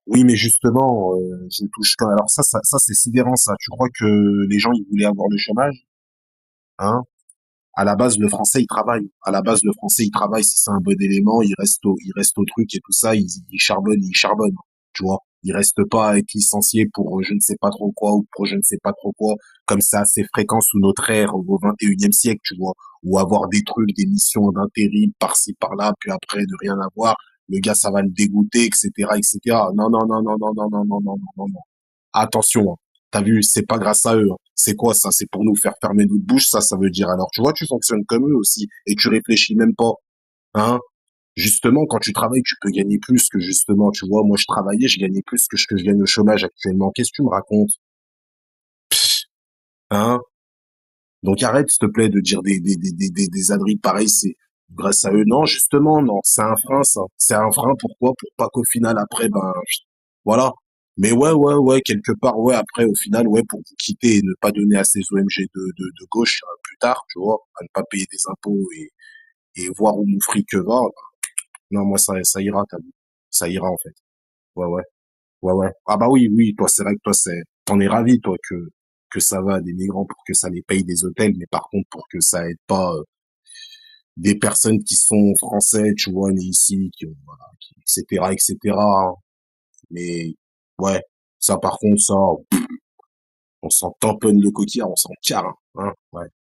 Oui, mais justement, je ne touche pas. Alors ça c'est sidérant, ça. Tu crois que les gens, ils voulaient avoir le chômage? Hein? À la base, le français, il travaille. À la base, le français, il travaille. Si c'est un bon élément, il reste au truc et tout ça. Il charbonne, il charbonne. Tu vois. Il reste pas à être licencié pour je ne sais pas trop quoi ou pour je ne sais pas trop quoi. Comme c'est assez fréquent sous notre ère au 21e siècle, tu vois. Ou avoir des trucs, des missions d'intérim par-ci, par-là, puis après, de rien avoir. Le gars, ça va le dégoûter, etc., etc. Non, non, non, non, non, non, non, non, non, non, non, non. Attention, hein. T'as vu, c'est pas grâce à eux, hein. C'est quoi ça? C'est pour nous faire fermer notre bouche, ça veut dire. Alors, tu vois, tu fonctionnes comme eux aussi et tu réfléchis même pas, hein. Justement, quand tu travailles, tu peux gagner plus que justement, tu vois, moi je travaillais, je gagnais plus que ce que je gagne au chômage actuellement. Qu'est-ce que tu me racontes? Hein? Donc arrête, s'il te plaît, de dire des âneries pareilles, c'est grâce à eux. Non, justement, non, c'est un frein, ça. C'est un frein, pourquoi? Pour pas qu'au final, après, ben, voilà. Mais ouais, ouais, ouais, quelque part, ouais, après, au final, ouais, pour vous quitter et ne pas donner à ces ONG de gauche plus tard, tu vois, à ne pas payer des impôts et voir où mon fric va, non, moi, ça ira, t'as vu. Ça ira, en fait. Ouais, ouais, ouais, ouais. Ah bah oui, oui, toi, c'est vrai que toi, t'en es ravi, toi, que ça va à des migrants pour que ça les paye des hôtels, mais par contre, pour que ça aide pas des personnes qui sont français, tu vois, nés ici, qui ont, voilà, etc., etc. Mais, ouais, ça, par contre, ça, on s'en tamponne le coquillard, on s'en carre, hein, ouais.